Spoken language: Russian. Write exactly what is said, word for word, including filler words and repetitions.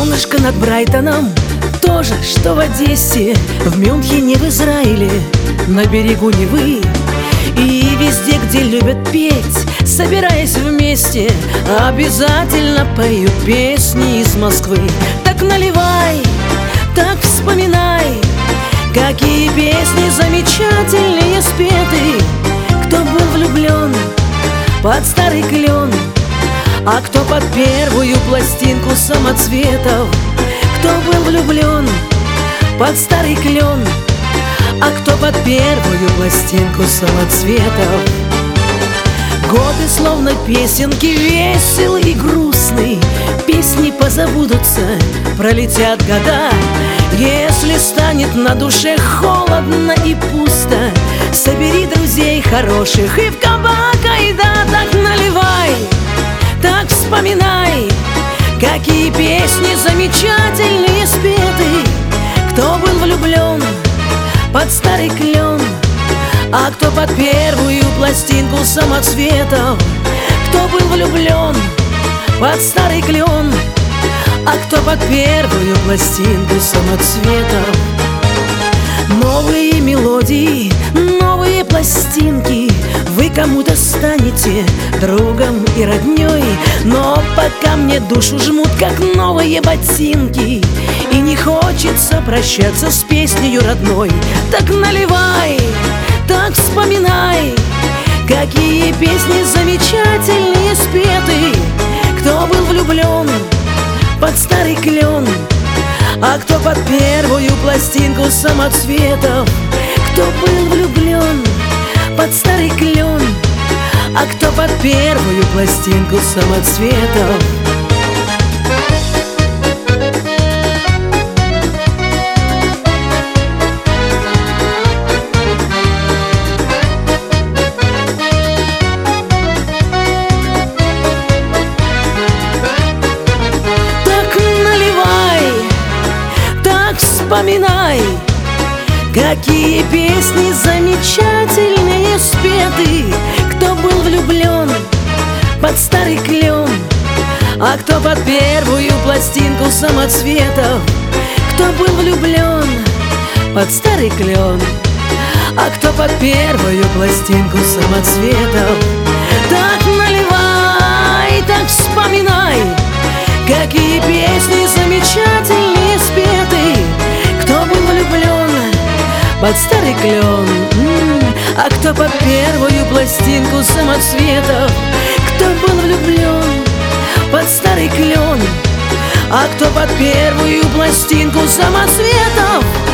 Солнышко над Брайтоном, то же, что в Одессе, в Мюнхене, в Израиле, на берегу Невы. И везде, где любят петь, собираясь вместе, обязательно поют песни из Москвы. Так наливай, так вспоминай, какие песни замечательные спеты. Кто был влюблен под старый клен, а кто под первую пластинку самоцветов. Кто был влюблен под старый клен, а кто под первую пластинку самоцветов. Годы словно песенки, веселый и грустный. Песни позабудутся, пролетят года. Если станет на душе холодно и пусто, собери друзей хороших и в кабак айда. Так наливай, так вспоминай, какие песни замечательные спеты. Кто был влюблен под старый клен, а кто под первую пластинку самоцветов. Кто был влюблен под старый клен, а кто под первую пластинку самоцветов. Новые мелодии, новые пластинки, вы кому-то станете другом и роднёй. Но пока мне душу жмут, как новые ботинки, и не хочется прощаться с песнею родной. Так наливай, так вспоминай, какие песни замечательные спеты. Кто был влюблен под старый клен, а кто под первую пластинку самоцветов. Кто был влюблен под старый клен, а кто под первую пластинку самоцветов. Вспоминай, какие песни замечательные спеты. Кто был влюблен под старый клен, а кто под первую пластинку самоцветов. Кто был влюблен под старый клен, а кто под первую пластинку самоцветов. Так наливай, так вспоминай, какие песни замечательные спеты. Кто был влюблен под старый клен, а кто под первую пластинку самоцветов. Кто был влюблен под старый клен, а кто под первую пластинку самоцветов.